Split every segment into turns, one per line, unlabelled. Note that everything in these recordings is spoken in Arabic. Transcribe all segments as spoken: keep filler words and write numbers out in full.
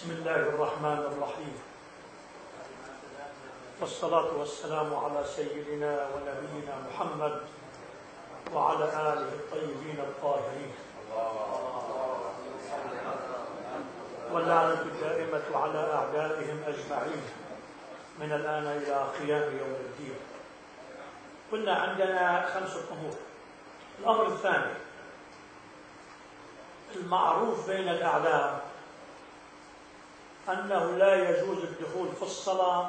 بسم الله الرحمن الرحيم، والصلاة والسلام على سيدنا ونبينا محمد وعلى آله الطيبين الطاهرين، واللعنة الدائمة على أعدائهم أجمعين من الآن إلى قيام يوم الدين. قلنا عندنا خمسة أمور. الأمر الثاني المعروف بين الأعلام أنه لا يجوز الدخول في الصلاة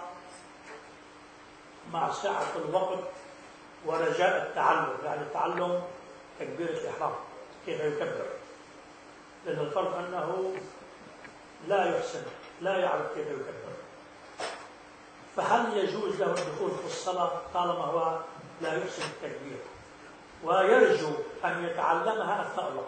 مع سعة الوقت ورجاء التعلم، يعني التعلم تكبيرة الإحرام كيف يكبر، لأن الفرق أنه لا يحسن لا يعرف كيف يكبر، فهل يجوز له الدخول في الصلاة طالما هو لا يحسن التكبير ويرجو أن يتعلمها أثناء الوقت؟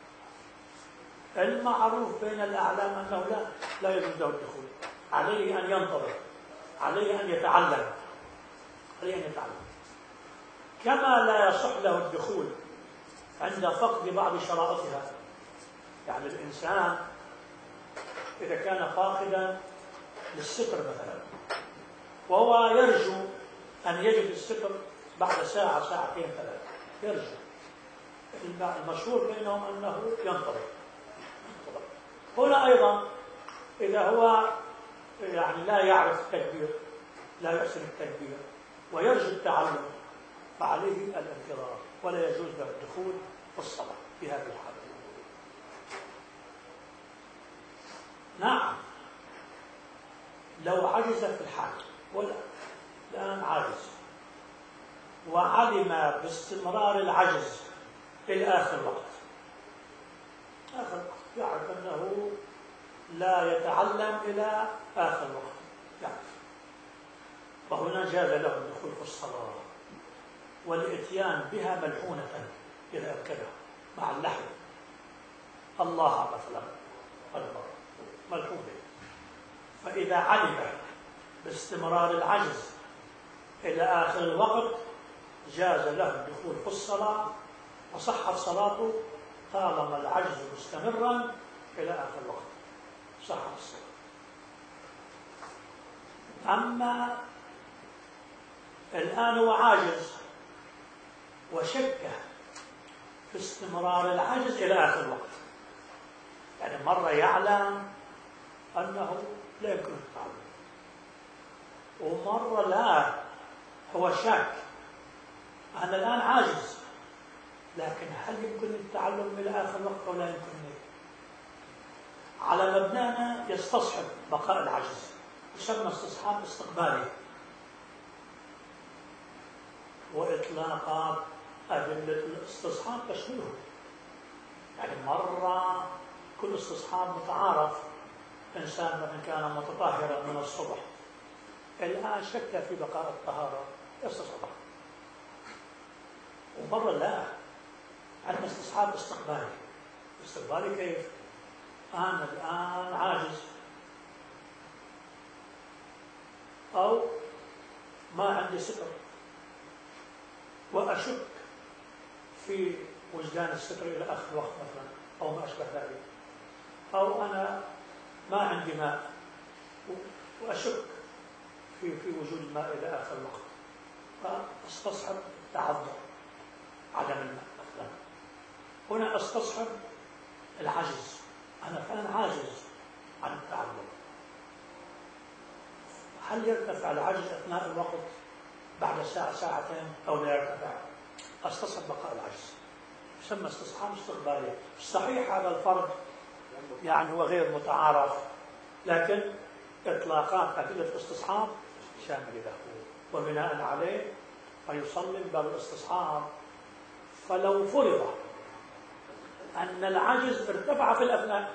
المعروف بين الأعلام أنه لا لا يجوز له الدخول، عليه أن ينتظر، عليه أن يتعلم، عليه أن يتعلم، كما لا يصح له الدخول عند فقد بعض شرائطها. يعني الإنسان إذا كان فاقدا للستر مثلا وهو يرجو أن يجد الستر بعد ساعة ساعتين ثلاث، يرجو، المشهور بينهم أنه ينتظر. هنا أيضا إذا هو يعني لا يعرف التكبير، لا يحسن التكبير ويرجو التعلم، فعليه الانتظار ولا يجوز له الدخول في الصلاة في هذه الحالة. نعم، لو عجز في الحال ولا الآن عاجز وعلم باستمرار العجز إلى آخر وقت، آخر وقت يعرف أنه لا يتعلم إلى آخر وقت يعرف، فهنا جاز له الدخول في الصلاة والإتيان بها ملحونة إذا أركبها مع اللحن، الله مثلا ملحونة. فإذا علم باستمرار العجز إلى آخر الوقت جاز له الدخول في الصلاة وصحت صلاته طالما العجز مستمرا إلى آخر الوقت، صحت الصلاة. أما الآن هو عاجز وشك في استمرار العجز إلى آخر الوقت، يعني مرة يعلم أنه لا يمكن التعلم ومرة لا، هو شاك أنا الآن عاجز، لكن هل يمكن التعلم إلى آخر الوقت أو لا يمكن؟ على مبنانا يستصحب بقاء العجز، يسمى استصحاب استقبالي، وإطلاقات أدلة الاستصحاب تشمله، يعني مرة كل استصحاب متعارف، إنسان مثلا كان متطهرا من الصبح الآن شك في بقاء الطهارة يستصحب، ومرة لا، عندنا استصحاب استقبالي. استقبالي كيف؟ أنا الآن عاجز أو ما عندي ستر وأشك في وجدان الستر إلى آخر الوقت مثلا أو ما أشبه ذلك، أو أنا ما عندي ماء وأشك في في وجود الماء إلى آخر الوقت، فاستصحب التعذر عدم الماء مثلا. هنا استصحب العجز، أنا فعلا عاجز عن التعلم، هل يرتفع العجز أثناء الوقت بعد ساعة ساعتين أو لا يرتفع؟ استصحب بقاء العجز، يسمى استصحاب استقبالي. صحيح هذا الفرق يعني هو غير متعارف، لكن إطلاقات أدلة الاستصحاب شاملة له، وبناء عليه فيصلي باب الاستصحاب. فلو فرض أن العجز ارتفع في الأثناء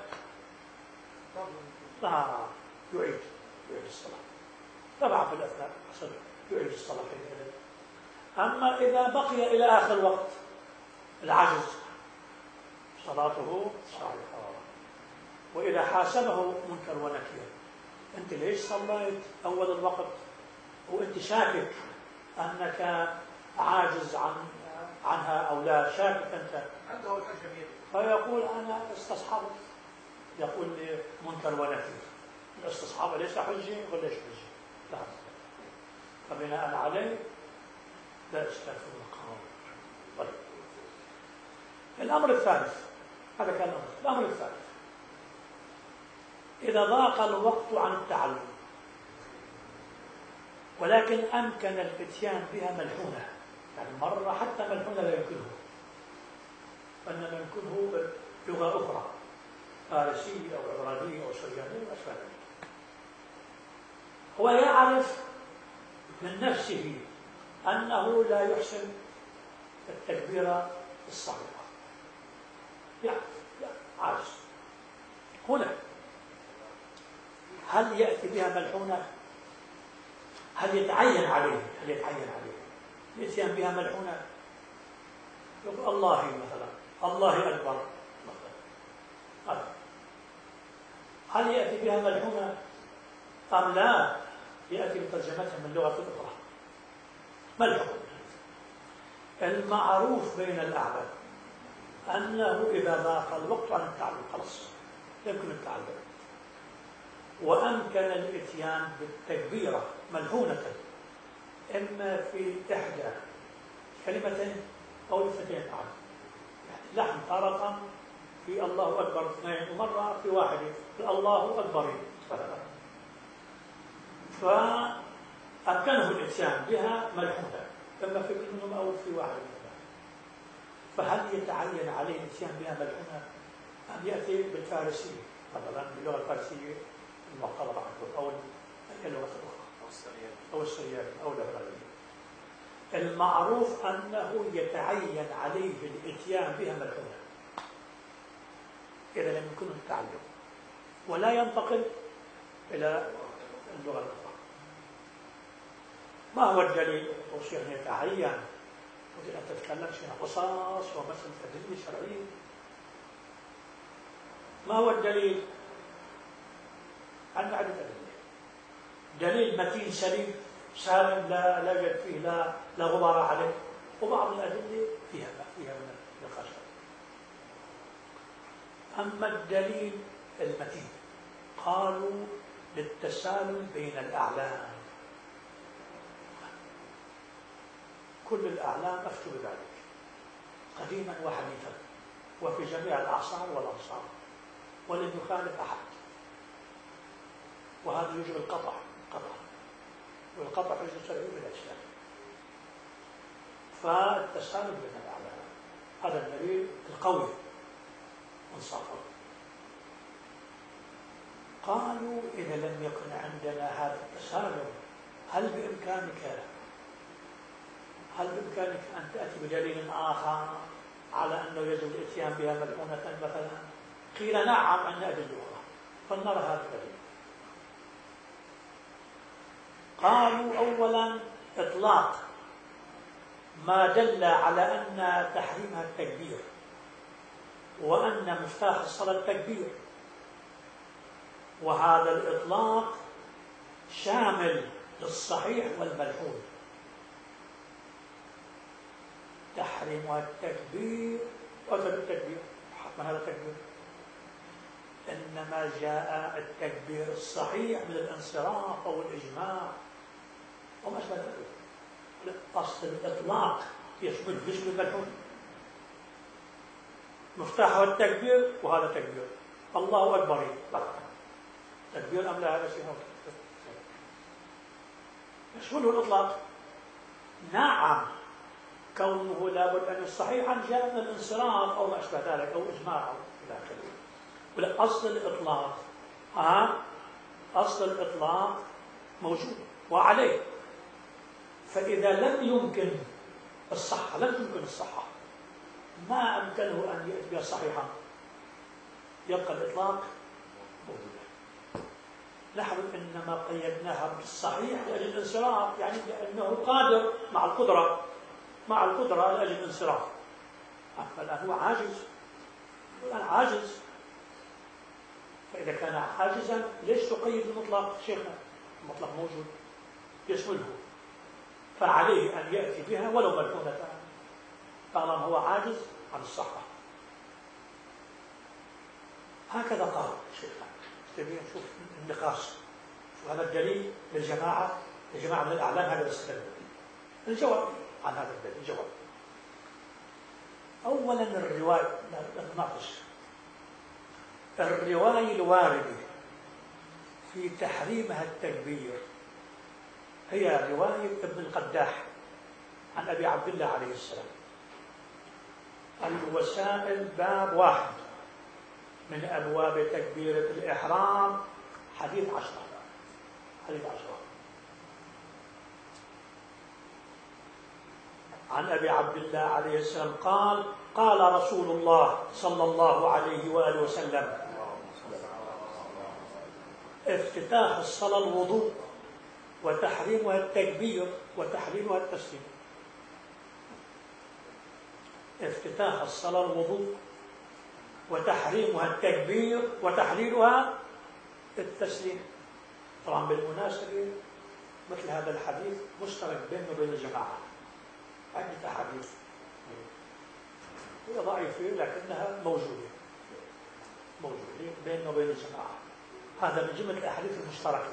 لا يعيد يعيد الصلاة، ارتفع في الأثناء يعيد الصلاة. أما إذا بقي إلى آخر وقت العجز صلاته صحيحة. وإذا حاسبه منكر ونكير، أنت ليش صليت أول الوقت وأنت شاكك أنك عاجز عن عنها أو لا، شاكك أنت، فيقول أنا استصحبت، يقول لي منكر ونكير، الاستصحاب ليس حجة ولا ليش حجة؟ لا. فبناء عليه لا إشكال في المقام. طيب. الأمر الثالث، هذا كان الأمر. الأمر الثالث، إذا ضاق الوقت عن التعلم ولكن أمكن الإتيان بها ملحونة، يعني مرة حتى ملحونة لا يمكنه، وإنما يمكنه لغة أخرى فارسية أو عبرانية أو سريانية وأشبه ذلك. هو يعرف من نفسه أنه لا يحسن التكبير الصحيحة، يعرف عاجز. هنا هل يأتي بها ملحونة؟ هل يتعين عليه هل يتعين عليه الإتيان بها ملحونة؟ يقول الله مثلا، الله أكبر مثلا. هل يأتي بها ملحونة أم لا يأتي بترجمتها من لغة أخرى ملحونة؟ المعروف بين الأعلام أنه إذا ضاق الوقت عن التعلم خلاص يمكن التعلم وأمكن الإتيان بالتكبيرة ملحونة إما في إحدى كلمتين أو اثنتين معا، لحن تارة في الله أكبر اثنين ومرة في واحدة في الله أكبر، فأمكنه الإتيان بها ملحونة إما في كل منهم أو في واحدة. فهل يتعين عليه الإتيان بها ملحونة أم يأتي بالفارسية مثلا باللغة الفارسية المعتبرة أو اللغة الأخرى أو السريانية أو العبرانية؟ المعروف أنه يتعين عليه الإتيان بها ملحونة إذا لم يكن التعلم ولا ينتقل إلى اللغة الأخرى. ما هو الدليل؟ توصي أن يتعين ودي أن تتكلم فيها قصاص ومثل تدليل شرعي. ما هو الدليل؟ عندنا عدة أدلة. دليل متين سليم سالم لا لا يوجد فيه لا لا غبار عليه، وبعض الأدلة فيها فيها من النقاش. أما الدليل المتين قالوا للتسالم بين الأعلام، كل الأعلام أفتوا بذلك قديما وحديثا وفي جميع الأعصار والأمصار ولم يخالف أحد، وهذا يوجب القطع قطع والقطع حجة شرعية بالأجسام. فالتسالم بين الأعلام هذا الدليل القوي انصافا. قالوا إذا لم يكن عندنا هذا التسالم هل بإمكانك هل بإمكانك أن تأتي بدليل آخر على أنه يجب الإتيان بها ملحونة مثلا؟ قيل نعم أن أدلة أخرى، فلنرى هذا الدليل. قالوا أولا إطلاق ما دل على أن تحريمها التكبير وأن مفتاح الصلاة التكبير، وهذا الإطلاق شامل للصحيح والملحون. تحريمها التكبير وتبع التكبير حتما هذا التكبير، إنما جاء التكبير الصحيح من الانصراف أو الإجماع وما أشبه ذلك. أصل الإطلاق يشمل يشمل الملحون. مفتاحه التكبير وهذا تكبير الله أكبر تكبير أم لا؟ هذا شيء يشمله الإطلاق. نعم كونه لابد أن صحيحا جاء من الانصراف أو ما أشبه ذلك أو إجماع أو إلى آخره. ولا أصل الإطلاق ها أصل الإطلاق موجود وعليه. فإذا لم يمكن الصحة لم يمكن الصحة ما أمكنه أن يأتي بها صحيحا يبقى الإطلاق موجودا. نحن إنما قيدناها بالصحيح لأجل الانصراف، يعني لأنه قادر مع القدرة مع القدرة لأجل الانصراف. فالآن هو عاجز الآن عاجز فإذا كان عاجزا ليش تقيد المطلق؟ شيخنا المطلق موجود يشمله، فعليه أن يأتي بها ولو ملحونة طالما هو عاجز عن الصحة. هكذا قال شيخنا. تبين نشوف النقاش. وهذا الدليل للجماعة لجماعة من الأعلام هذا الاستدلال. الجواب عن هذا الدليل الجواب. أولا الرواية نناقش الرواية الواردة في تحريمها التكبير هي رواية ابن القداح عن أبي عبد الله عليه السلام. الوسائل باب واحد من أبواب تكبيرة الإحرام حديث عشرة حديث عشرة عن أبي عبد الله عليه السلام قال قال رسول الله صلى الله عليه وآله وسلم افتتاح الصلاة الوضوء وتحريمها التكبير وتحليلها التسليم. افتتاح الصلاة الوضوء وتحريمها التكبير وتحليلها التسليم. طبعا بالمناسبة مثل هذا الحديث مشترك بينه وبين الجماعة عدة أحاديث هي ضعيفة لكنها موجودة موجودة بينه وبين الجماعة. هذا من جملة الأحاديث المشتركة،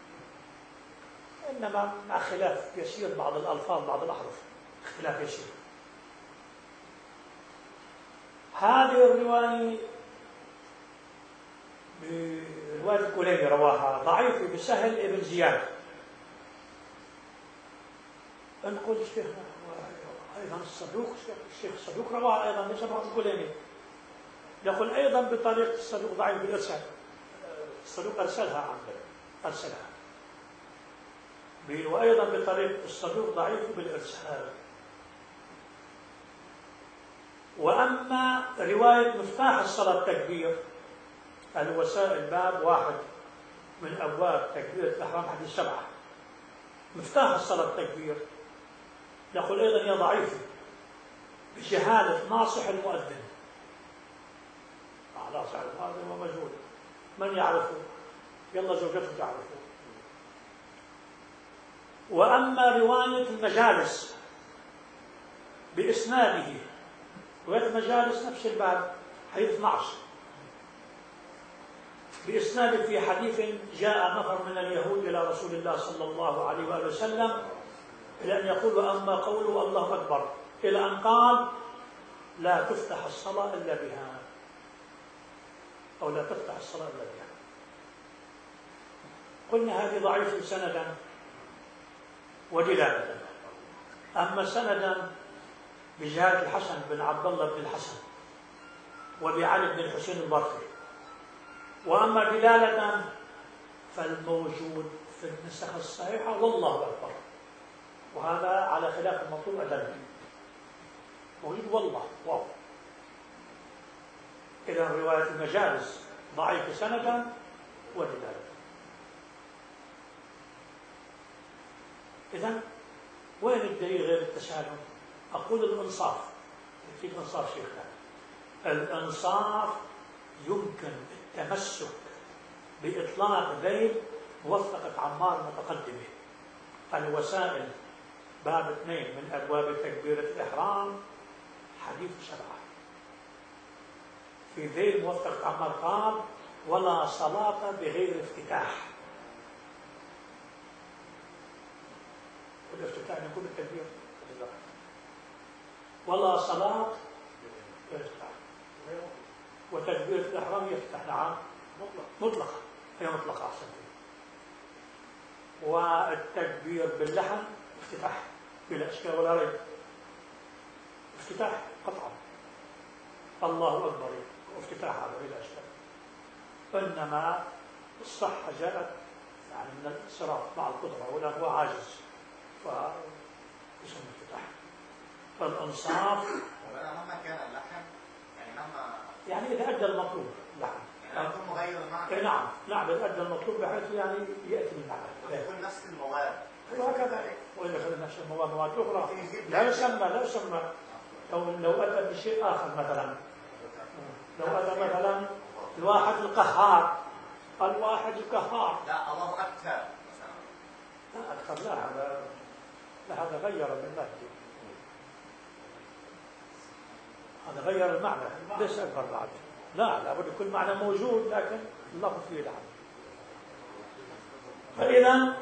إنما مع خلاف يسير بعض الألفاظ بعض الأحرف اختلاف يسير. هذه الرواية برواية الكليني رواها ضعيفة بسهل ابن زياد. نقول الشيخ أيضا الصدوق الشيخ الصدوق رواها أيضا ليس بعض الكليني. يقول أيضا بطريقة الصدوق ضعيف بالإرسال. الصدوق أرسلها عن أرسلها وأيضا بطريقة الصدوق ضعيف بالإرسال. وأما رواية مفتاح الصلاة التكبير الوسائل باب واحد من أبواب تكبيرة الإحرام حديث سبعة مفتاح الصلاة التكبير نقول أيضا هي ضعيفة بجهالة ناصح المؤذن. ناصح المؤذن ومجهول من يعرفه يلا زوجته تعرفه. وأما رواية المجالس بإسناده رواية المجالس نفس الباب حديث اثني عشر بإسناد في حديث جاء نفر من اليهود إلى رسول الله صلى الله عليه وآله وسلم إلى أن يقول وأما قوله الله أكبر إلى أن قال لا تفتح الصلاة إلا بها أو لا تفتح الصلاة إلا بها. قلنا هذه ضعيفة سندا ودلالة. أما سندا بجهاد الحسن بن عبد الله بن الحسن وبعلي بن الحسين البرقي. وأما دلالة فالموجود في النسخ الصحيحة والله أكبر، وهذا على خلاف المطلوب أدل موجود والله واو. إذا رواية المجالس ضعيفة سندا ودلالة. إذن وين الدليل غير التسالم؟ أقول الإنصاف في الإنصاف شيخنا الإنصاف يمكن التمسك بإطلاق ذيل موثقة عمار متقدمة الوسائل باب اثنين من أبواب تكبيرة الإحرام حديث سبعة في ذيل موثقة عمار قال ولا صلاة بغير افتتاح. والافتتاح يكون التكبير ولا صلاة يفتح وتكبيرة الإحرام يفتح نعم مطلقة هي مطلقة أحسن. والتكبير باللحن افتتاح بلا إشكال ولا ريب افتتاح قطعا الله أكبر وافتتاح هذا بلا إشكال. إنما الصحة جاءت يعني من الانصراف مع القدرة ولا هو عاجز فيسمى افتتاح. فالإنصاف
مهما كان اللحن يعني مهما
يعني إذا أدى المطلوب اللحن
يعني يكون مغير المعنى.
نعم نعم إذا أدى المطلوب بحيث يعني يأتي بالمعنى
يكون نفس المواد
وهكذا. وإذا كان نفس المواد مواد أخرى لا يسمى لا يسمى لو لو أتى بشيء آخر مثلا لو أتى مثلا الواحد القهار الواحد القهار
لا الله أكثر
لا أكثر لا هذا لا هذا غير من المادة هذا غير المعنى ليس أكبر بعد لا لابد يكون معنى موجود لكن اللفظ فيه لعنة. فإذا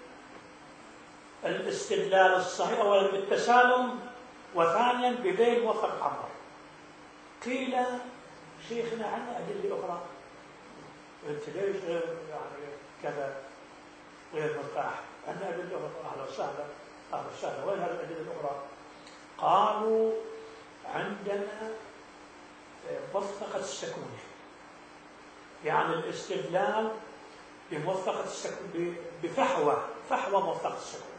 الاستدلال الصحيح أولا بالتسالم، وثانيا ببين موفق عمر. قيل شيخنا عندنا أدلة أخرى، قلت ليش يعني كذا غير مرتاح؟ عندنا أدلة أخرى. أهلا وسهلا أهلا وسهلا، وين هذه الأدلة الأخرى؟ قالوا عندنا موثقة السكوني، يعني الاستدلال بموثقة السكوني بفحوى فحوى موثقة السكوني.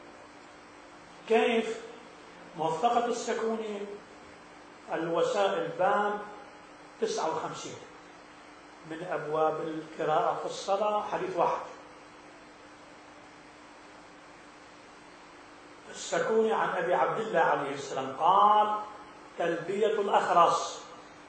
كيف؟ موثقة السكوني الوسائل باب تسعة وخمسين من أبواب القراءة في الصلاة، حديث واحد. السكوني عن أبي عبد الله عليه السلام قال: تلبية الأخرس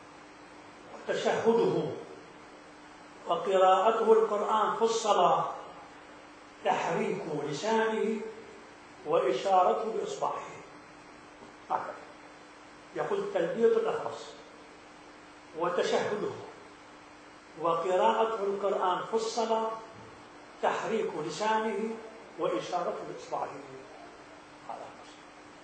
وتشهده وقراءته القرآن في الصلاة تحريك لسانه وإشارته بإصبعه. هكذا يقول: تلبية الأخرس وتشهده وقراءته القرآن في الصلاة تحريك لسانه وإشارته بإصبعه. هذا المسلم.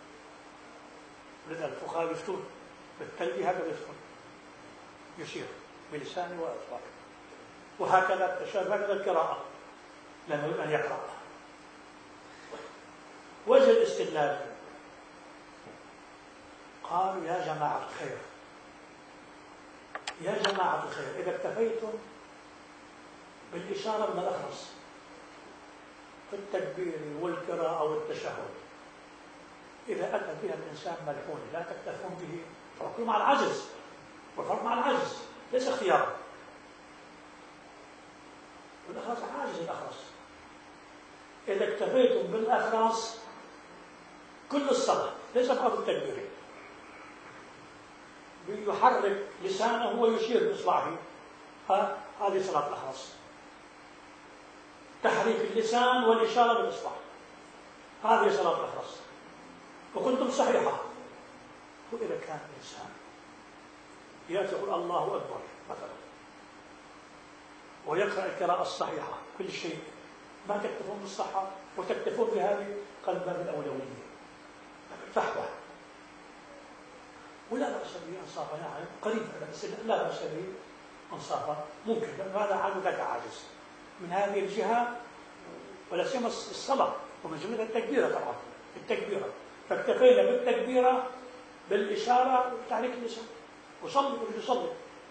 لذا الفقهاء يفتون بالتلبية، هكذا يفتون، يشير بلسانه وإصبعه، وهكذا التشهد، هكذا القراءة لما يريد أن يقرأ. وجه الاستدلال قالوا: يا جماعة الخير، يا جماعة الخير، إذا اكتفيتم بالإشارة من الأخرس في التكبير والقراءة والتشهد، إذا أتى بها الإنسان ملحون لا تكتفون به، فرق مع العجز، والفرق مع العجز ليس اختيارا. والأخرس عاجز، الأخرس إذا اكتفيتم بالأخرس كل الصلاة ليس فقط التكبير، يحرك لسانه ويشير بإصبعه، هذه صلاة الأخرس، تحريك اللسان والإشارة بالإصبع، هذه صلاة الأخرس، وكنتم صحيحة. وإذا كان الإنسان يأتي يقول الله أكبر مثلا ويقرأ القراءة الصحيحة كل شيء، ما تكتفون بالصحة وتكتفون بهذه، قال باب الأولوية، فحوى، ولا بأس به إنصافا، يعني قريب بس لا بأس به إنصافا، ممكن، لأن هذا عاد ذاك عاجز من هذه الجهة، ولا سيما الصلاة ومن جملة التكبيرة طبعا، التكبيرة، فاكتفينا بالتكبيرة بالإشارة وتحريك اللسان، وصلي ويصلي.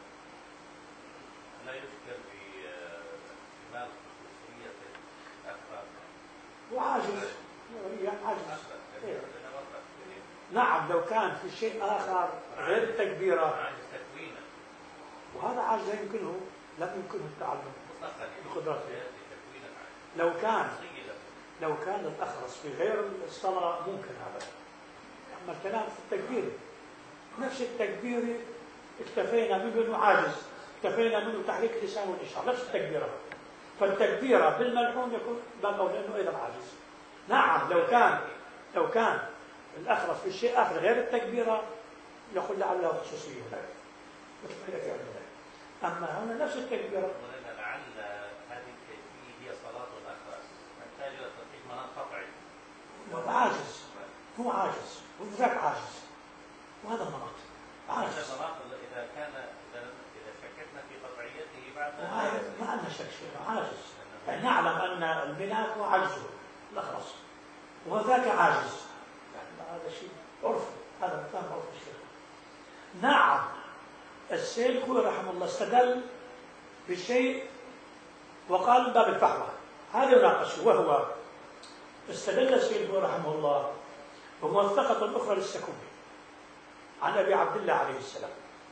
لا يذكر في احتمال خصوصية الأفراد
وعاجز، يعني عاجز. إيه. نعم، لو كان في شيء آخر غير التكبيرة
عاجز تكوينا،
وهذا عاجز يمكنه، لم يمكنه التعلم بقدرته. لو كان لو كان الأخرس في غير الصلاة ممكن هذا، أما الكلام في التكبير، نفس التكبير اكتفينا منه انه عاجز، اكتفينا منه تحريك اللسان والإشارة، نفس التكبيرة، فالتكبيرة بالملحون يكون باب أولى لأنه أيضا عاجز. نعم، لو كان لو كان الأخرس في شيء آخر غير التكبيرة يقول لعله خصوصية مثل ما يأتي عندنا، أما هنا نفس التكبيرة.
لعل هذه الكيفية هي صلاة الأخرس محتاجة تطبيق مناط قطعي.
هو عاجز، هو عاجز، وذاك عاجز، وهذا المناط عاجز.
إذا كان إذا شككنا في قطعيته بعد
ما عندنا شك فيه، عاجز، يعني نعلم أن البناء هو عجزه الأخرس، وذاك عاجز، يعني هذا شيء عرفي، هذا مفهوم عرف الشيخ. نعم، السيد هو رحمه الله استدل بشيء وقال باب الفحوى، هذا يناقشه، وهو استدل السيد هو رحمه الله بموثقة أخرى للسكوني عن أبي عبد الله عليه السلام،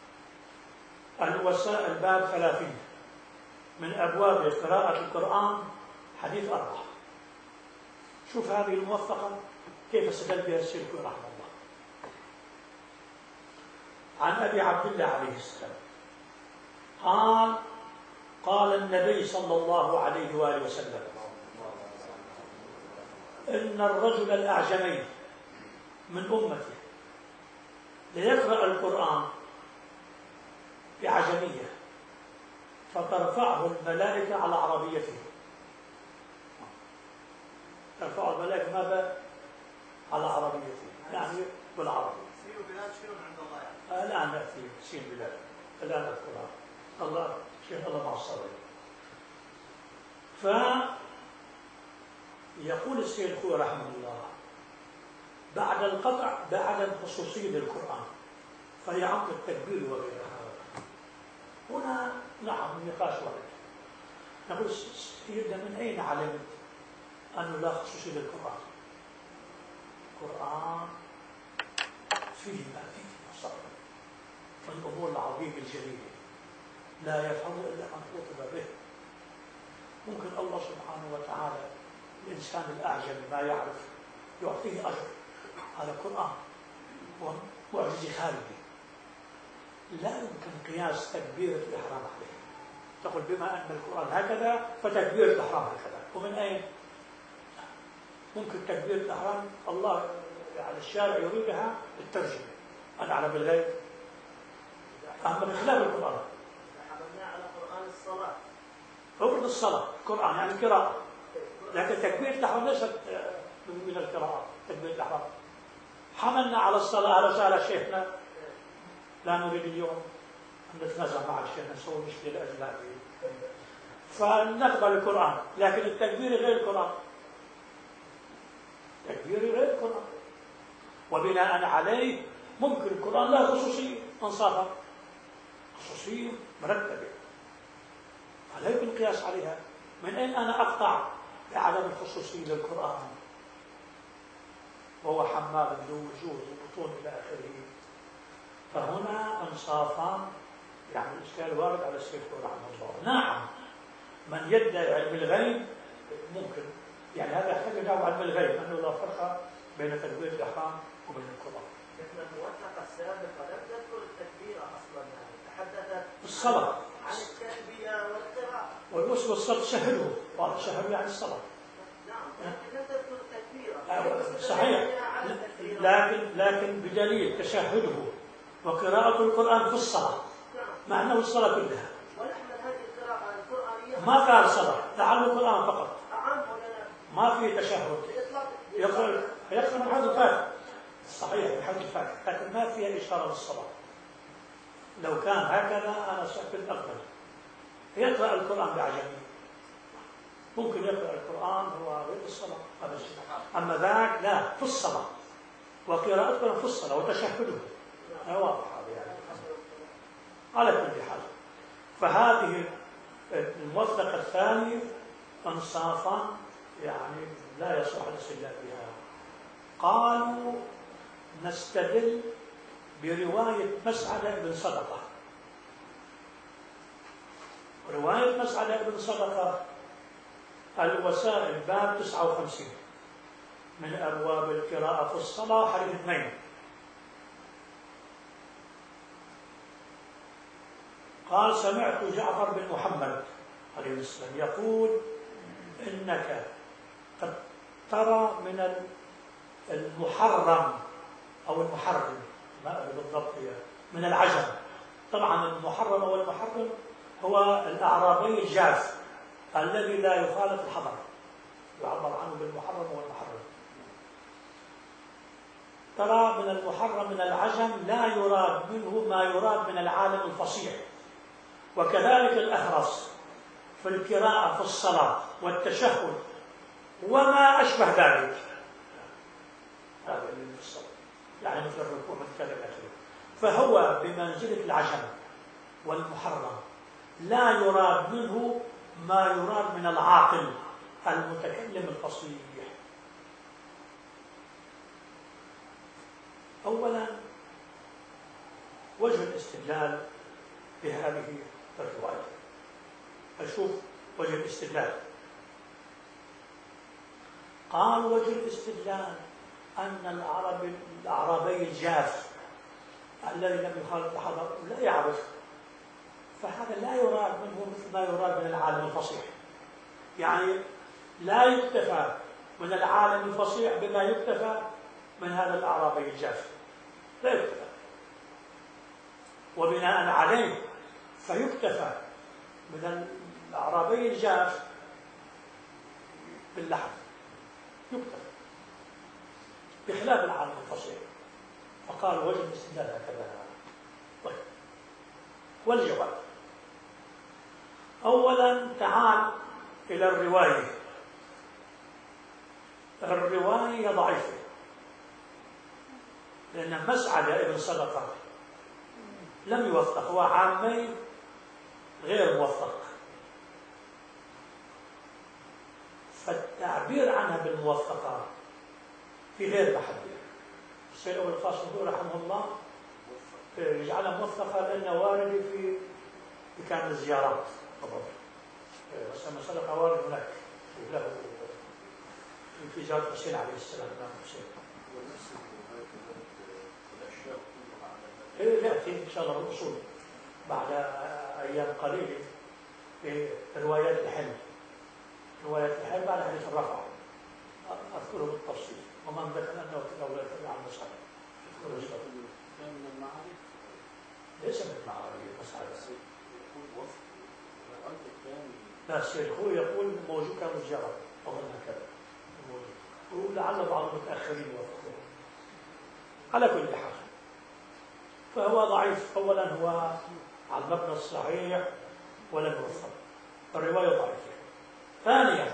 الوسائل باب ثلاثين من أبواب قراءة القرآن، حديث أربعة. شوف هذه الموثقة كيف استدل بها السيد رحمه الله. عن أبي عبد الله عليه السلام قال: قال النبي صلى الله عليه وآله وسلم: إن الرجل الأعجمي من أمته ليقرأ القرآن بعجمية فترفعه الملائكة على عربيته ترفع الملائكة ماذا؟ على عربيته، يعني بالعربي.
سين وبلاد شنو عند الله يعني؟
الآن نأتي سين بلاد، الآن أذكرها. الله شيخ الله مع الصبر. فيقول السيد الخوئي رحمه الله بعد القطع بعدم خصوصية للقرآن فهي عقد التكبير وغيرها. هنا نعم النقاش وارد. نقول سيدنا من أين علمت أنه لا خصوصية للقرآن؟ القرآن فيه ما فيه مصر من الأمور العظيمة الجليلة لا يفهم إلا من خطب به. ممكن الله سبحانه وتعالى الإنسان الأعجمي ما يعرف يعطيه أجر على القرآن ومعجزة خارجة. لا يمكن قياس تكبيرة الإحرام عليه. تقول بما أن القرآن هكذا فتكبيرة الإحرام هكذا. ومن أين؟ ممكن تكبيرة الإحرام الله يعني الشارع يريدها الترجمة. أنا أعلم بالغيب أما من خلال القرآن.
حملنا على قرآن الصلاة.
فرض الصلاة القرآن يعني القراءة. لكن تكبيرة الإحرام ليست من القراءة. تكبيرة الإحرام حملنا على الصلاة. على سؤال شيخنا لا نريد اليوم أن نتنازع مع الشيخ نسوي مشكلة لأجل هذه فنقبل القرآن. لكن التكبير غير القرآن. تكبير غير القرآن. وبناء عليه ممكن القرآن لا خصوصية انصافا خصوصية مرتبة فلا يمكن القياس عليها. من أين أنا أقطع بعدم الخصوصية للقرآن وهو حمال ذو وجوه وبطون إلى آخره. فهنا انصافا يعني الإشكال وارد على السيد رحمه الله. نعم من يدعي علم الغيب ممكن يعني هذا يحتاج إلى علم الغيب أنه لا فرق بين تكبير الإحرام وبين القرآن.
مثل الموثقة السابقة لم تذكر التكبير أصلا يعني تحدثت
الصلاة
عن التلبية والقراءة.
والوصف والصلاة تشهده وهذا تشهد يعني الصلاة.
نعم لكن لم تذكر التكبير.
صحيح لكن لكن بدليل تشهده وقراءة القرآن في الصلاة مع أنه الصلاة كلها.
ونحمل هذه القراءة القرآنية
ما قال صلاة تعلم القرآن فقط.
أعم ولا
ما في تشهد. يقول يقرأ من حيث الفاتحة صحيح من حيث الفاتحة لكن ما فيها إشارة للصلاة. لو كان هكذا أنا كنت أقبل. يقرأ القرآن بعجمي ممكن يقرأ القرآن هو غير الصلاة هذا الشيء. أما ذاك لا في الصلاة وقراءة القرآن في الصلاة وتشهده واضح هذا يعني. على كل حال فهذه الموثقة الثانية انصافا يعني لا يصح الاستدلال بها. قالوا نستدل برواية مسعدة بن صدقة. رواية مسعدة بن صدقة الوسائل باب تسعة وخمسين من أبواب القراءة في الصلاة حديث اثنين. قال سمعت جعفر بن محمد عليه السلام يقول إنك قد ترى من المحرم أو المحرم ما أدري بالضبط هي من العجم. طبعا المحرم أو المحرم هو الأعرابي الجاف الذي لا يخالف الحضر يعبر عنه بالمحرم والمحرم. ترى من المحرم من العجم لا يراد منه ما يراد من العالم الفصيح. وكذلك الأخرس في القراءة في الصلاة والتشهد وما أشبه ذلك هذا اللي في الصلاة يعني مثل الركوع مثل كذا الأخير. فهو بمنزلة العجم والمحرم لا يراد منه ما يراد من العاقل المتكلم الفصيح. أولا وجه الاستدلال بهذه الرواية. أشوف وجه الاستدلال. قال وجه الاستدلال أن العربي الأعرابي الجاف الذي لم يخالف الحضر لا يعرف فهذا لا يراد منه مثل ما يراد من العالم الفصيح. يعني لا يكتفى من العالم الفصيح بما يكتفى من هذا الأعرابي الجاف لا يكتفى. وبناء عليه فيكتفى من الأعرابي الجاف باللحن يكتفى، بخلاف العالم الفصيح. فقال وجه الاستدلال هكذا. طيب، والجواب: أولا تعال إلى الرواية. الرواية ضعيفة، لأن مسعد ابن صدقة لم يوثق، هو عامي غير موثق، فالتعبير عنها بالموثقة في غير محله. السيد أبو القاسم رحمه الله يجعلها موثقة لأنها واردة في في كان الزيارات. بس صدقة وارد هناك له في زيارة حسين عليه السلام. الإمام حسين. إيه يأتي إن شاء الله الأصول بعد أيام قليلة في روايات الحلم. روايات الحلم بعد حديث الرفع أذكره بالتفصيل، ومن ذكر أنه تداول عن مسعد.
كان من المعارف
ليس من المعارف مسعد.
يقول وفق الأرض الثاني.
لا، السيد خوي يقول موجود كان الزيارة أظن هكذا موجود، ولعل بعض المتأخرين يوافقون. على كل حال فهو ضعيف. أولا هو على المبنى الصحيح ولم يوثق، الرواية ضعيفة. ثانيا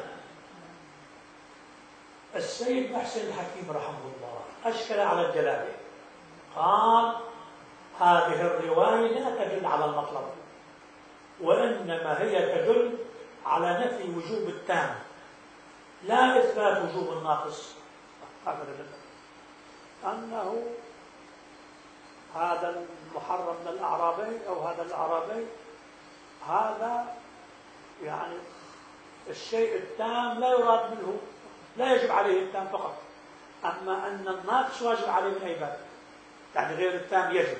السيد محسن الحكيم رحمه الله أشكل على الجلالة، قال هذه الرواية لا تدل على المطلب، وإنما هي تدل على نفي وجوب التام لا إثبات وجوب الناقص. أنه هذا المحرم من الأعرابي أو هذا الأعرابي هذا يعني الشيء التام لا يراد منه، لا يجب عليه التام فقط، أما أن الناقص واجب عليه من أي باب، يعني غير التام يجب.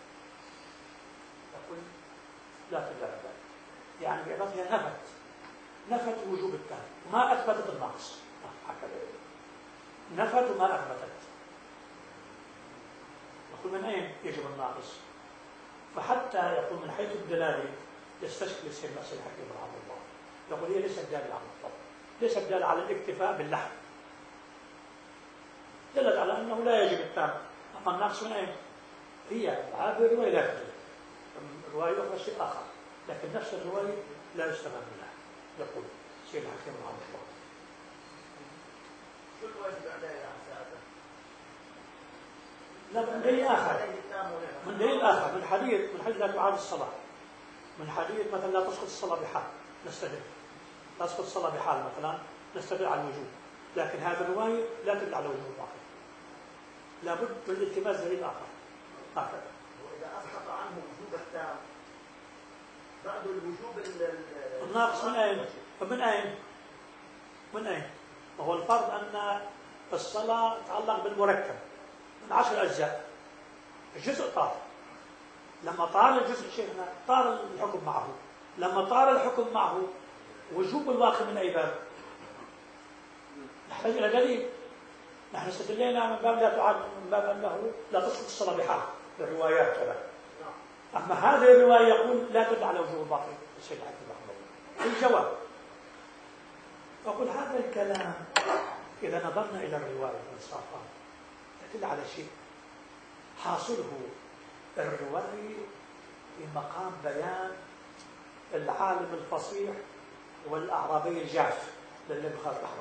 يقول لا تدل على ذلك، يعني بعبارتها نفت نفت وجوب التام ما أثبتت الناقص، هكذا نفت وما أثبتت. يقول من أين يجب الناقص؟ فحتى يقول من حيث الدلالة يستشكل السيد محسن الحكيم رحمه الله، يقول هي ليست دالة على المطلق، ليست دالة على الاكتفاء باللحم، دلت على أنه لا يجب التام. أما الناقص من أين؟ هي هذه الرواية لا تجب، الرواية أخرى شيء آخر، لكن نفس الرواية لا يستفاد منها. يقول السيد الحكيم رحمه الله.
شو الواجب عليه يا سادة؟
لا، من دليل آخر، من دليل آخر، من حديث من حديث لا تعاد الصلاة، من حديث مثلا لا تسقط الصلاة بحال نستدل، لا تسقط الصلاة بحال مثلا نستدل على الوجوب، لكن هذه الرواية لا تدل على وجوب الواقع، لابد من التماس دليل آخر هكذا.
وإذا أسقط عنه وجوب التام بعد الوجوب
الناقص من أين؟ فمن أين؟ من أين؟ وهو الفرض أن الصلاة تتعلق بالمركب من عشر أجزاء، الجزء طار، لما طار الجزء شيخنا طار الحكم معه، لما طار الحكم معه وجوب الواقع من أي باب؟ نحتاج إلى دليل. نحن استدلينا من باب لا تعد، من باب أنه لا تسقط الصلاة بحال بالروايات كذا. أما هذه الرواية يقول لا تدل على وجوب الباقي. السيد حكيم رحمه الله الجواب، أقول هذا الكلام إذا نظرنا إلى الرواية والإنصافات تدل على شيء حاصله الرواية في مقام بيان العالم الفصيح والأعرابي الجاف للي بخار الأحمر،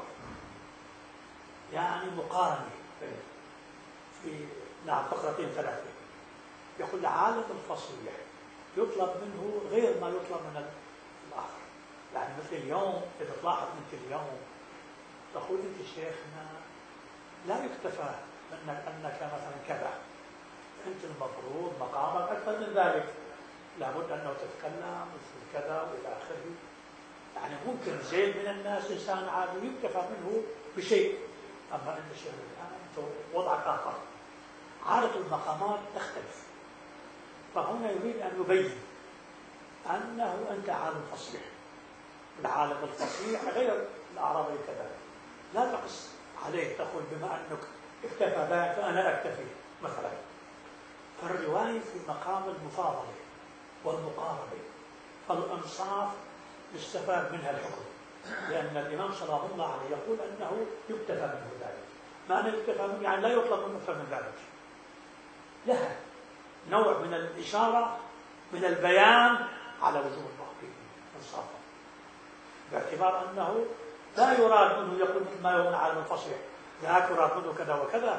يعني مقارنة في نعم فقرتين ثلاثة. يقول العالم الفصيح يطلب منه غير ما يطلب من الآخر، يعني مثل اليوم إذا تلاحظ أنت اليوم تقول أنت شيخنا لا يكتفى أنك, أنك مثلا كذا، أنت المفروض مقامك أكثر من ذلك، لابد أنه تتكلم مثل كذا وإلى آخره. يعني ممكن زيد من الناس إنسان عادي يكتفى منه بشيء، أما أنت الشيخ الآن أنت وضعك آخر، عادة المقامات تختلف. فهنا يريد أن يبين أنه أنت عالم فصيح، العالم الفصيح غير الأعرابي كذلك، لا تقص عليه تقول بما أنك اكتفى بك فأنا أكتفي مثلا. فالرواية في مقام المفاضلة والمقاربة، فالإنصاف يستفاد منها الحكم لأن الإمام صلى الله عليه يقول أنه يكتفى منه ذلك. معنى يكتفى منه يعني لا يطلب منه أكثر من ذلك. لها نوع من الإشارة من البيان على وجوب التحقيق إنصافا، باعتبار أنه لا يراد منه يقول مثل ما يقول على الفصيح لا يراد منه كذا وكذا.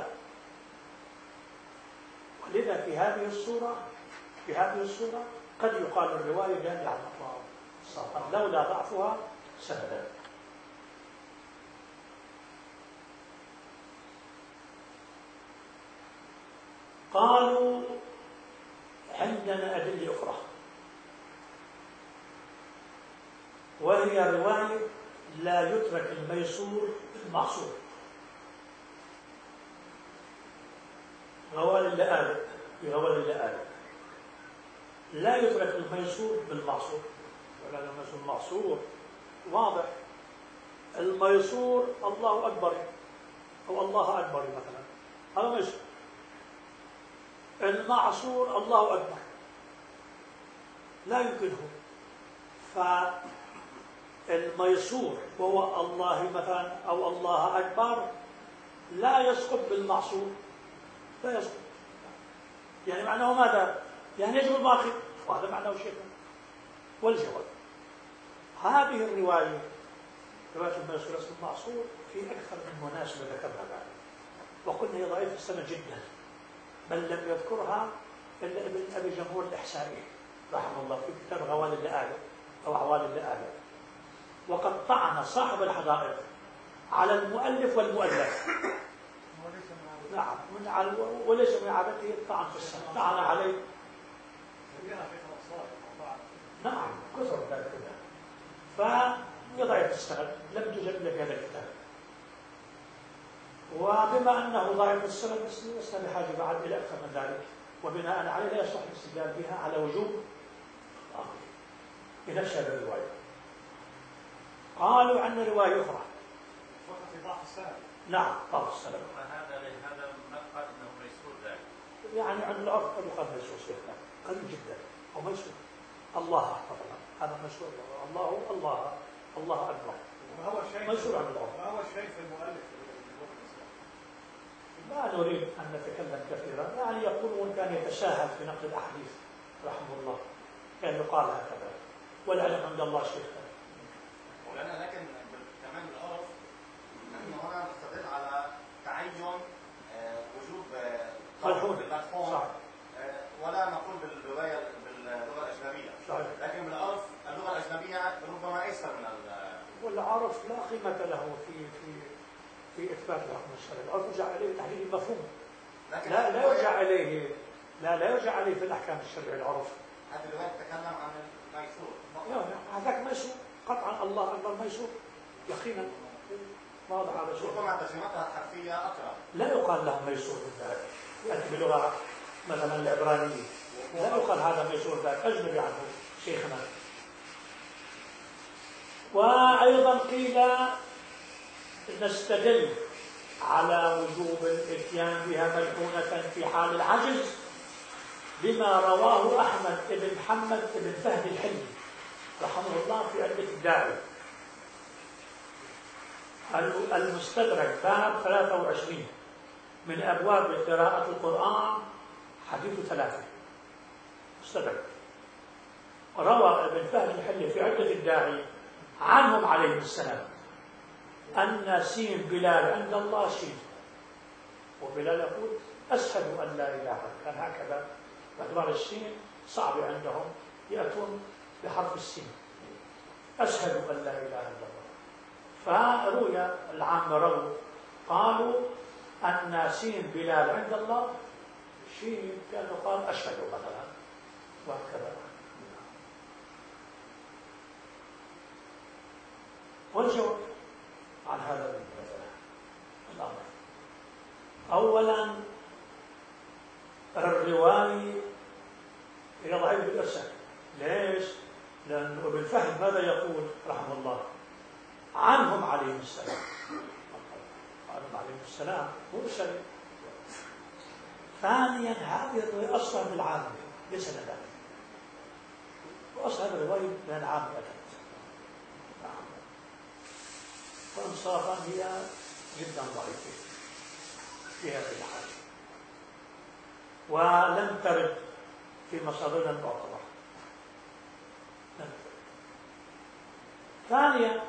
ولذا في هذه الصورة في هذه الصورة قد يقال الرواية جامعة على الأطلاق صافا لولا ضعفها سببا. قالوا عندنا أدلة أخرى وهي رواية لا يترك الميسور المعصور. غوال اللآلئ في غوال اللآلئ لا يترك الميسور بالمعصور، ولا الميسور المعصور واضح. الميسور الله أكبر أو الله أكبر مثلا، هذا ميسور. المعصور الله أكبر لا يمكنه. فالميسور وهو الله مثلا أو الله أكبر لا يسقط بالمعصور، لا يسقط. يعني معناه ماذا؟ يعني يجب الباقي، وهذا معناه شيء. والجواب هذه الرواية رواية الميسور اسم المعصور في أكثر من مناسبة ذكرها بعد، وقلنا هي ضعيفة السنة جدا، بل لم يذكرها إلا ابن أبي جمهور الإحسائي رحمه الله في كتاب غوال اللآلئ أو أعوال اللآلئ. وقد طعن صاحب الحدائق على المؤلف والمؤلف. نعم، من على وليس من عادته الطعن في السنة، طعن عليه. نعم كثر ذلك. فهي ضعيفة السند لم توجد إلا في هذا الكتاب. وبما أنه ضعيف السند لسنا بحاجة بعد إلى أكثر من ذلك، وبناء عليه لا يصح الاستدلال بها على وجوب بنفس هذه الرواية. قالوا عن رواية أخرى
فقط في ضعف السند.
نعم ضعف السند.
هذا هذا مقال انه ميسور ذلك.
يعني عند العرف قد يقال ميسور شيخنا قليل جدا أو ميسور. الله مثلا هذا ميسور، الله الله الله أكبر.
ما هو الشيء
ميسور عند العرف.
ما هو الشيء في المؤلف؟
لا نريد أن نتكلم كثيرا، يعني يقولون كان يتساهل في نقل الأحاديث رحمه الله، كان يقال هكذا، والعلم عند الله شيخنا.
ولنا لكن كمان العرف نحن هنا نستدل على تعين وجوب
ملحون
المدحون، ولا نقول بالروايه باللغه الاجنبيه. صحيح. لكن بالعرف اللغه الاجنبيه ربما ايسر من
والعرف لا قيمه له في في في اثبات الحكم الشرعي. العرف يرجع اليه تحديد المفهوم، لا لا يرجع اليه لا لا يرجع اليه في الاحكام الشرعيه. العرف
هذه الروايه تتكلم عن الميسور.
لا هذاك ميسور قطعا، الله اكبر ميسور يقينا واضح على شيء.
ربما ترجمتها الحرفيه اقرب.
لا يقال له ميسور بالذات، ياتي بلغه مثلا العبرانيه، لا يقال هذا ميسور ذاك، اجنبي عنه شيخنا. وايضا قيل نستدل على وجوب الاتيان بها ملحونه في حال العجز بما رواه احمد بن محمد بن فهد الحلي رحمه الله في عدة الداعي المستدرك باب ثلاثة وعشرين من أبواب قراءة القرآن حديث ثلاثة مستدرك. روى ابن فهد الحلي في عدة الداعي عنهم عليهم السلام أن سين بلال عند الله شين، وبلال يقول أشهد أن لا إله إلا الله، كان هكذا باعتبار السين صعب عندهم يأتون بحرف السين، أشهد أن لا إله إلا الله. فروي العامة رووا قالوا أن سين بلال عند الله شين، كان قال أشهد مثلا وهكذا. والجواب عن هذا الأمر أولا الرواية هي ضعيفة بالإرسال. ليش؟ لأن ابن فهد ماذا يقول رحمه الله عنهم عليهم السلام، عنهم عليهم السلام مرسل. ثانيا هذه الرواية أصلا من العامة ليس لنا، وأصلا هذه الرواية من العامة. وإنصافا هي جدا ضعيفة في هذه الحالة، ولم ترد في مصادرنا المعتبرة. ثانيا،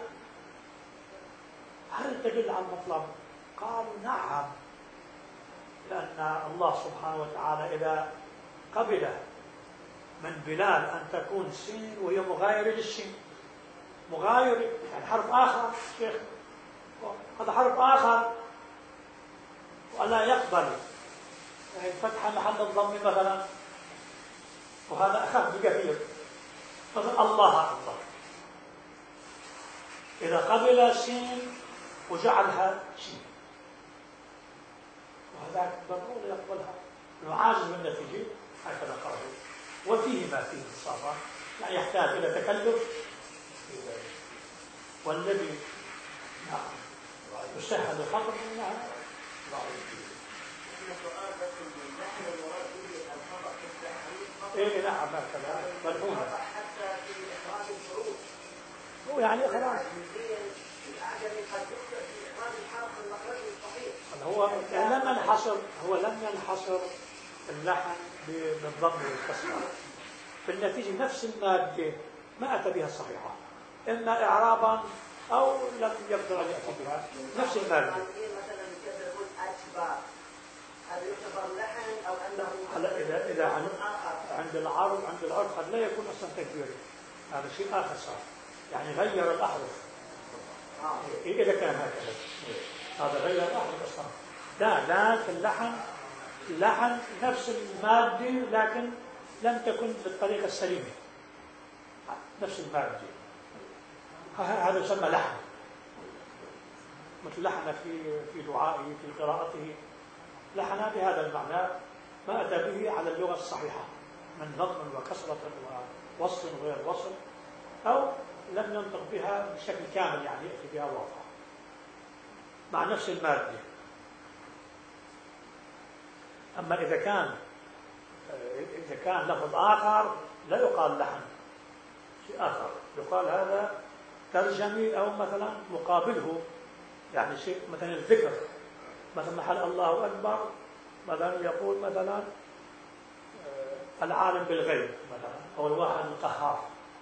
هل تدل على المطلب؟ قالوا نعم، لأن الله سبحانه وتعالى إذا قبل من بلال أن تكون السين وهي مغايرة للسين، مغايرة يعني حرف آخر شيخ، هذا حرف آخر، ولا يقبل يعني فتحة محل الضم مثلا، وهذا أخف بكثير. مثلا الله أكبر إذا قبل سين وجعلها سين، وهذا ضروري يقبلها، نعاجز من النتيجة هكذا قالوا. وفيه ما فيه انصافا، يعني يحتاج إلى تكلف في ذلك، والذي نعم يسهل الخطر منها ضعيف. ايه نعم هكذا ملعونة
حتى في إخراج الحروف،
هو يعني خلاص
الأعجمي قد يخطئ في إخراج الحرف من مخرجه الصحيح.
هو لم ينحصر هو لم ينحصر اللحن بالضم والكسر، في النتيجة نفس المادة ما أتى بها الصحيحة، إما إعرابا أو لم يقدر أن يأتي بها نفس المادة.
مثلا يقول أشبه، هذا يعتبر لحن أو أنه
هلا إذا إذا عند عند العرب عند العرب قد لا يكون أصلا تكبيري، هذا شيء آخر صار، يعني غير الأحرف. إذا كان هكذا هذا غير الأحرف أصلا. لا لا في اللحن لحن نفس المادة لكن لم تكن بالطريقة السليمة، نفس المادة، هذا يسمى لحن. مثل لحن في في دعائه في قراءته، لحن بهذا المعنى ما أتى به على اللغة الصحيحة من نظم وكسرة ووصل وغير وصل، أو لم ينطق بها بشكل كامل يعني يأتي بها واضحة مع نفس المادة. أما إذا كان إذا كان لفظ آخر لا يقال لحن، شيء آخر يقال هذا ترجمي أو مثلا مقابله، يعني شيء مثلا الذكر، مثلا محل الله أكبر مثلا يقول مثلا العالم بالغيب مثلا أو الواحد القهار،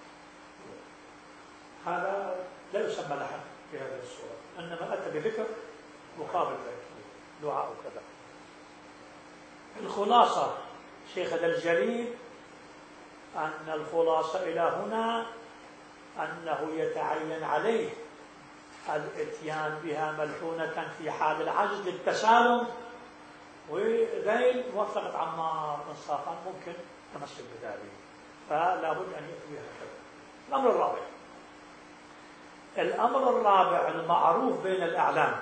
هذا لا يسمى لحن في هذه الصورة، إنما أتى بذكر مقابل ذلك دعاء وكذا. الخلاصة شيخ الجليل أن الخلاصة إلى هنا أنه يتعين عليه الاتيان بها ملحونة في حال العجز للتسالم، وذيل موافقة عمار انصافا ممكن تمسك بذلك، فلا بد أن يأتي بها هكذا. الأمر الرابع الأمر الرابع المعروف بين الأعلام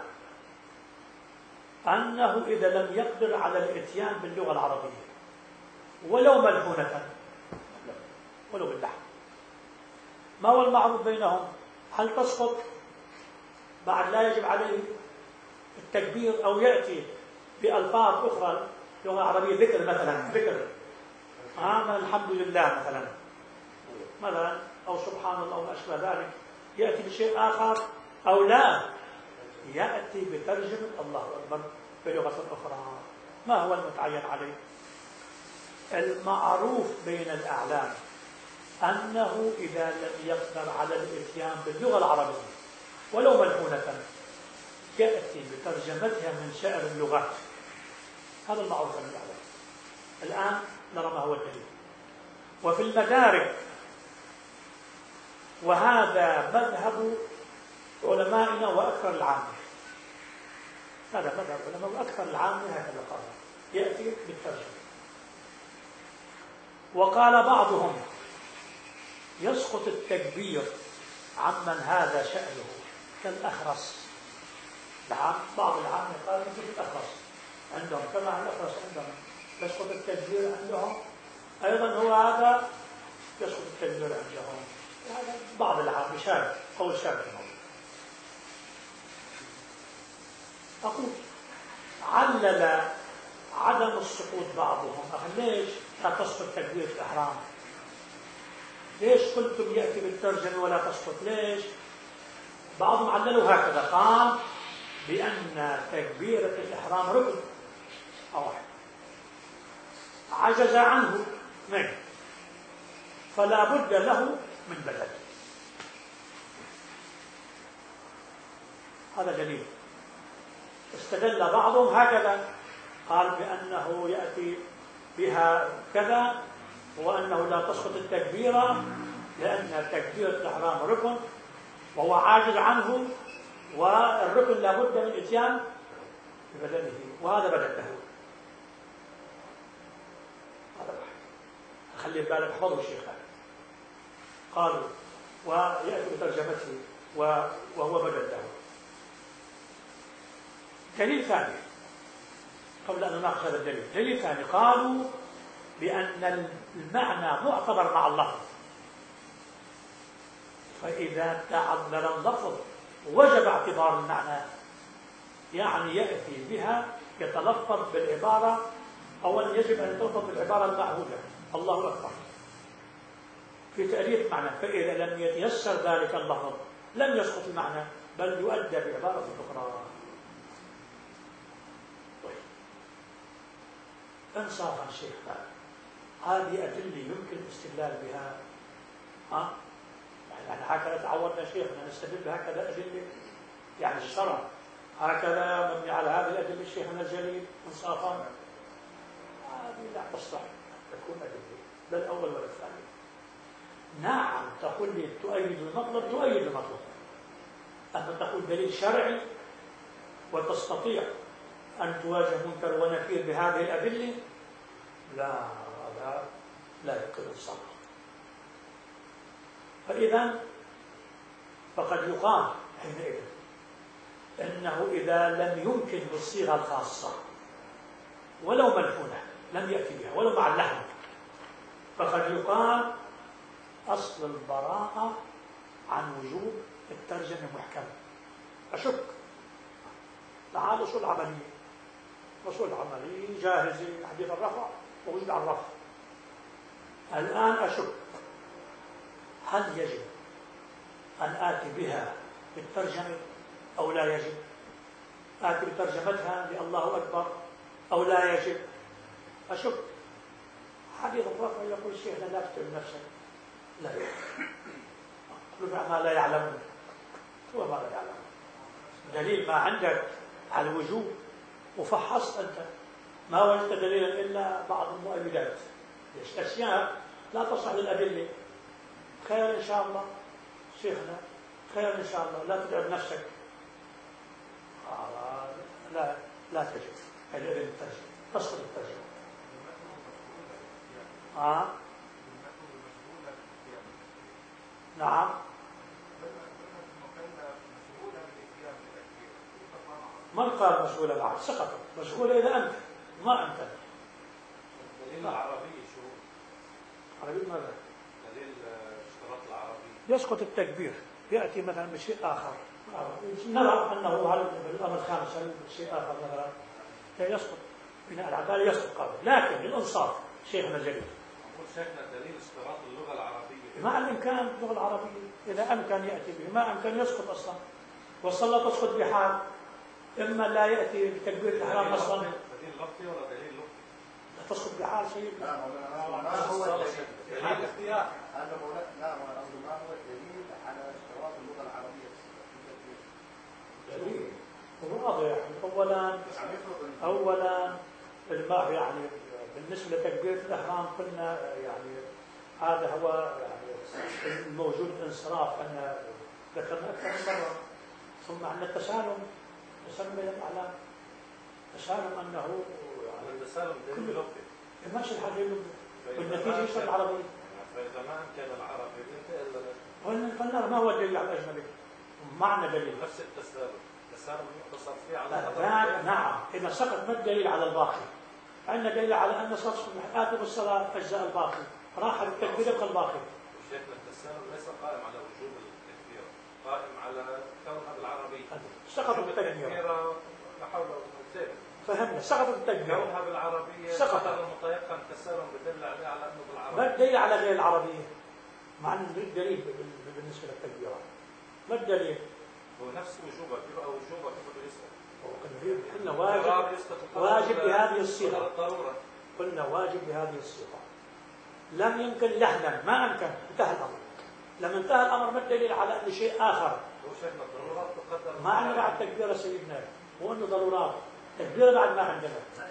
أنه إذا لم يقدر على الاتيان باللغة العربية ولو ملحونة ولو باللحن، ما هو المعروف بينهم؟ هل تسقط بعد لا يجب عليه التكبير أو يأتي بألفاظ أخرى لغة عربية ذكر مثلا ذكر آه الحمد لله مثلا مثلا أو سبحان الله وما أشبه ذلك، يأتي بشيء آخر أو لا يأتي بترجمة الله أكبر بلغة أخرى؟ ما هو المتعين عليه؟ المعروف بين الأعلام أنه إذا لم يقدر على الإتيان باللغة العربية ولو ملحونة يأتي بترجمتها من سائر اللغات، هذا المعروف بين الأعلام. الآن نرى ما هو الدليل. وفي المدارك، وهذا مذهب علمائنا وأكثر العامة، هذا مذهب علماء وأكثر العامة هكذا قال يأتي بالترجمة. وقال بعضهم يسقط التكبير عمن هذا شأنه كالأخرس. بعض العامة قال مثل الأخرس عندهم كما الأخرس عندهم يسقط التكبير عندهم، أيضا هو هذا يسقط التكبير عندهم. هذا بعض العامة شاذ قول شاذ. أقول علل عدم السقوط بعضهم، أخي ليش لا تسقط تكبيرة الإحرام؟ ليش قلتم يأتي بالترجمة ولا تسقط؟ ليش؟ بعضهم عللوا هكذا، قال بأن تكبيرة الإحرام ركن أو واحد عجز عنه منه فلا بد له من بدل. هذا دليل. استدل بعضهم هكذا، قال بأنه يأتي بها كذا، وأنه لا تسقط التكبيرة لأن تكبيرة الإحرام ركن وهو عاجز عنه، والركن لا بد من إتيان ببدله، وهذا بدل له. هذا واحد، خلي بالك، احفظوا الشيخ. قالوا ويأتي بترجمته وهو بدل له. دليل ثاني قبل أن نناقش هذا الدليل، دليل ثاني قالوا بأن المعنى معتبر مع اللفظ، فإذا تعذر اللفظ وجب اعتبار المعنى، يعني يأتي بها يتلفظ بالعبارة، أولا يجب أن يتلفظ بالعبارة المعهودة الله أكبر في تأليف معنى، فإذا لم يتيسر ذلك اللفظ لم يسقط المعنى بل يؤدى بعبارة أخرى. طيب انصافا شيخنا، هذه أدلة يمكن الاستدلال بها، ها؟ يعني هكذا تعودنا شيخنا نستدل هكذا أدلة، يعني الشرع هكذا مبني على هذه الأدلة شيخنا الجليل انصافا، هذه لا تصلح تكون أدلة لا الأول ولا الثاني. نعم تقول لي تؤيد المطلب، تؤيد المطلب، أما تقول دليل شرعي وتستطيع أن تواجه منكر ونكير بهذه الأدلة، لا لا لا يمكن الصبر. فإذا فقد يقال حينئذ أنه إذا لم يمكن بالصيغة الخاصة ولو ملحونة لم يأتي بها ولو مع اللحن، فقد يقال أصل البراءة عن وجوب الترجمة محكمة. أشك تعال أصول عملية، أصول عملية جاهزة، حديث الرفع موجود على الرفع. الآن أشك هل يجب أن آتي بها بالترجمة أو لا يجب؟ آتي بترجمتها لله أكبر أو لا يجب؟ أشك. حديث الرفع يقول شيخنا لا تتعب نفسك، لا يجب، رفع ما لا يعلمون، هو ما لا يعلمون. دليل ما عندك على الوجوب وفحصت أنت ما وجدت دليلا إلا بعض المؤيدات، أشياء لا تصح للأدلة. خير إن شاء الله شيخنا، خير إن شاء الله، لا تتعب نفسك. آه لا لا تجب الإذن الترجمة، تسقط الترجمة. آه نعم من قال مشغولة بعد؟ سقطت. مشغولة إذا أنت ما أنت.
دليل العربي شو؟
عربي ماذا؟
دليل اشتراط العربي
يسقط التكبير، يأتي مثلا بشيء آخر، نرى أنه هل الأمر الخامس هل بشيء آخر مثلا يسقط بناء العدالة، يسقط قابل. لكن للإنصاف شيخنا الجليل
نقول شيخنا دليل اشتراط اللغة العربية
مع الإمكان اللغة العربية إذا أمكن يأتي به، ما أمكن يسقط أصلا، والصلاة تسقط بحال إما لا يأتي بتكبير الإحرام أصلا.
دليل لفظي ولا دليل لغوي؟
لا تسقط بحال سيدنا.
لا ما هو الدليل؟
الاختيار.
هذا مولانا لا ما قصدي ما هو الدليل على اشتراط اللغة العربية؟
دليل واضح. أولا أولا الماء يعني بالنسبة لتكبيرة الإحرام قلنا يعني هذا هو يعني الموجود الانصراف، أن ذكرنا أكثر من مرة. ثم عندنا التسالم، تسلم بين الأعلام، تسالم أنه
يعني التسالم دليل لغوي،
ماشي الحاجة والنتيجة يشتغل العربية.
فإذا ما أمكن العربي ينتقل
قلنا قلنا ما هو الدليل على الأجنبي؟ معنى دليل
نفس التسالم، التسالم يقتصر فيه على
ذاك. نعم إذا سقط ما الدليل على الباقي؟ عندنا دليل على أن صلاة الصبح آتوا بالصلاة أجزاء الباقي، راح بالتكبير يبقى الباقي.
شيخنا التسالم ليس قائم على وجوب التكبير، قائم على كونها بالعربية.
سقط التكبير.
لا حول ولا قوة.
فهمنا سقط التكبير.
كونها بالعربية
سقط.
المتيقن التسالم بدل عليه على أنه بالعربية.
ما الدليل على غير العربية؟ مع أن الدليل بالنسبة للتكبيرات ما الدليل؟ قلنا واجب واجب بهذه الصيغة، قلنا واجب بهذه الصيغة. لم يمكن لحنا، ما أمكن، انتهى الأمر. لما انتهى الأمر ما الدليل على أن شيء آخر؟ ما عندنا بعد تكبيرة سيدنا، مو أنه ضرورات، تكبيرة بعد ما عندنا.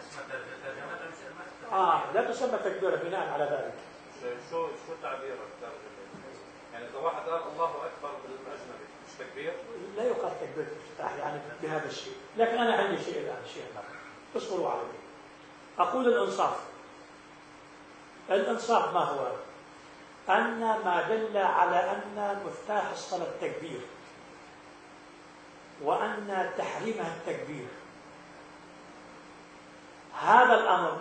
آه لا تسمى تكبيرة بناء على ذلك.
شو شو تعبير الترجمة؟ يعني إذا واحد قال الله أكبر بالأجنبي مش تكبير؟
لا يقال تكبير الافتتاح يعني بهذا الشيء، لكن أنا عندي شيء الآن شيء آخر. اصبروا علي. أقول الإنصاف. الإنصاف ما هو؟ أن ما دل على أن مفتاح الصلاة التكبير، وأن تحريمها التكبير، هذا الأمر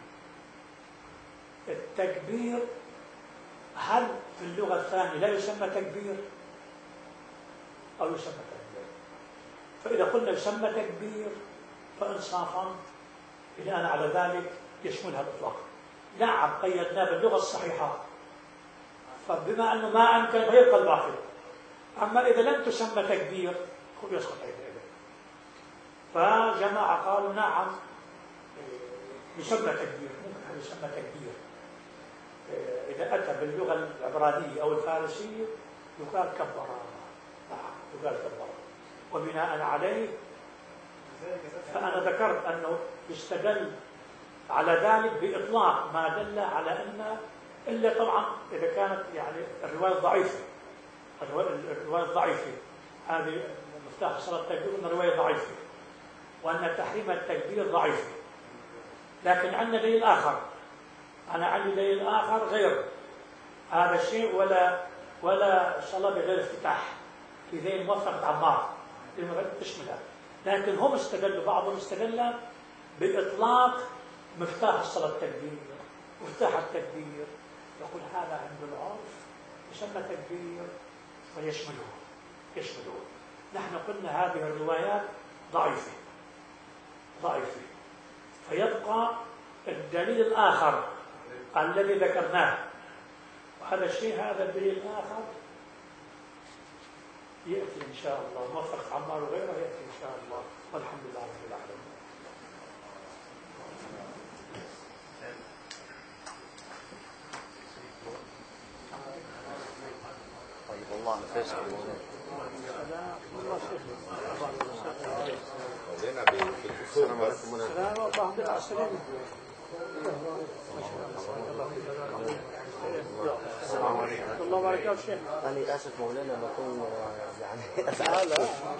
التكبير هل في اللغة الثانية لا يسمى تكبير أو يسمى تكبير؟ فإذا قلنا يسمى تكبير فإنصافا بناء على ذلك يشملها الإطلاق. نعم قيدناه باللغة الصحيحة، فبما أنه ما أمكن فيبقى الباقي. أما إذا لم تسمى تكبير خذ يسقط أيضا. فجماعة قالوا نعم يسمى تكبير، ممكن أن يسمى تكبير إذا أتى باللغة العبرانية أو الفارسية يقال كبر. نعم يقال كبر. وبناء عليه فأنا ذكرت أنه يستدل على ذلك بإطلاق ما دل على أن إلا طبعا إذا كانت يعني الرواية ضعيفة، الرواية ضعيفة هذه مفتاح صلاة التكبير أن الرواية ضعيفة، وأن تحريم التكبير ضعيفة. لكن عندنا دليل آخر، أنا عندي دليل آخر غير هذا الشيء، ولا ولا صلاة بغير افتتاح في ذهن موفقة عمار تشملها. لكن هم استدلوا، بعضهم استدل بإطلاق مفتاح الصلاة التكبير، مفتاح التكبير، يقول هذا عند العرف يسمى تكبير ويشمله يشمله. نحن قلنا هذه الروايات ضعيفة ضعيفة، فيبقى الدليل الآخر الذي ذكرناه، وهذا الشيء هذا الدليل الآخر يأتي إن شاء الله، موفق عمار وغيره يأتي إن شاء الله، والحمد لله رب العالمين.
طيب والله فيصل السلام عليكم ورحمة الله.
السلام عليكم. الله وبركاته شيخ.
أنا آسف مولانا ما أكون يعني